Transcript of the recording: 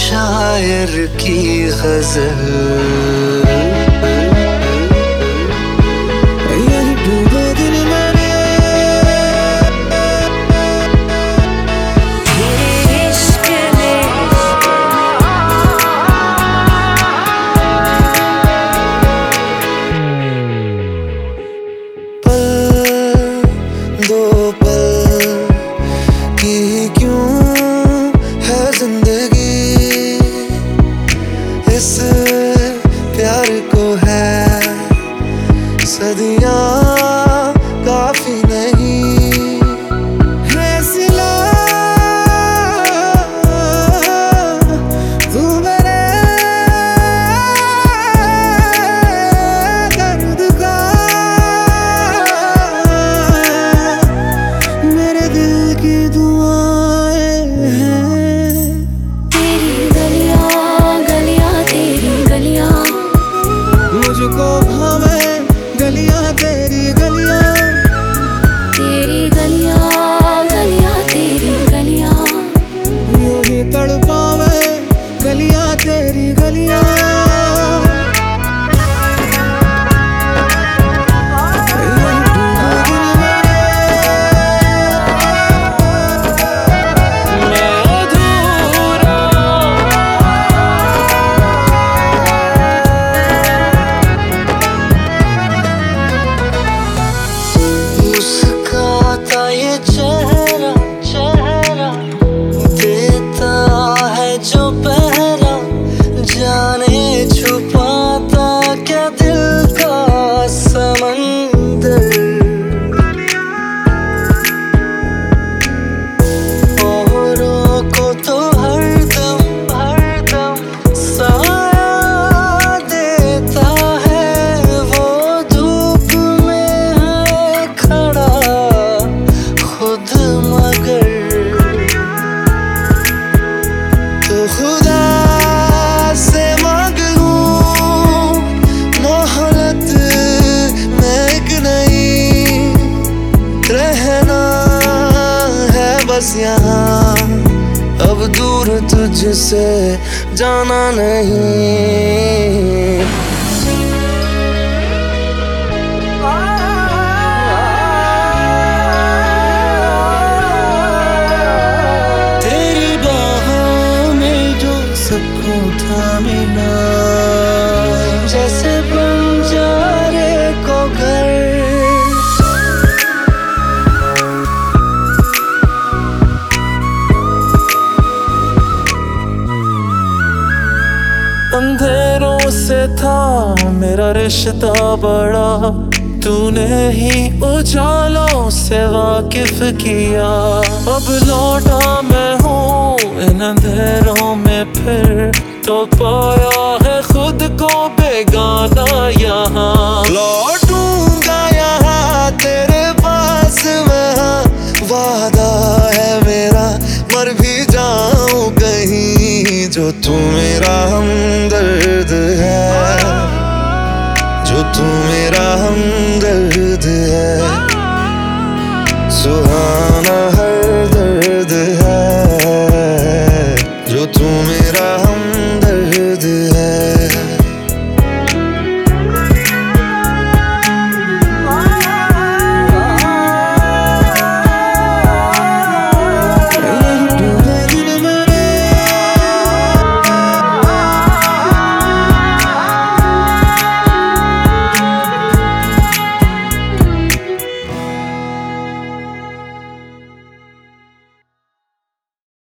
शायर की गजल। यही डूबो दिल मेरे तेरे इश्क में। पल दो पल की क्यों है जिंदगी, इस प्यार को है सदियां काफी नहीं। है सिला तू मेरे दर्द का, मेरे दिल की दुआएं हैं। तेरी गलियां गलियां तेरी गलियां, मुझको भावे गलियां तेरी गलियां। तेरी गलियां गलियां तेरी गलियां, यूं ही तड़पावे गलियां तेरी गलियां। मुस्काता ये चेहरा चेहरा देता है जो पहरा, जाने छुपाता क्या दिल का समंदर। औरों को तो हरदम हरदम साया देता है, वो धूप में है खड़ा खुद मगर। तो खुदा से मांग लूं मोहब्बत में एक नहीं, रहना है बस यहाँ, अब दूर तुझसे जाना नहीं। तेरी बाहों में जो सबको थामे ना, जैसे बंजारे को घर। अंधेरों से था मेरा रिश्ता बड़ा, तूने ही उजालों से वाकिफ किया। अब लौटा मैं हूँ इन अंधेरों में फिर, तो पाया है खुद को बेगाना यहाँ। लौटूंगा यहाँ तेरे पास मैं, वादा है मेरा, मर भी जाऊं कहीं जो तू मेरा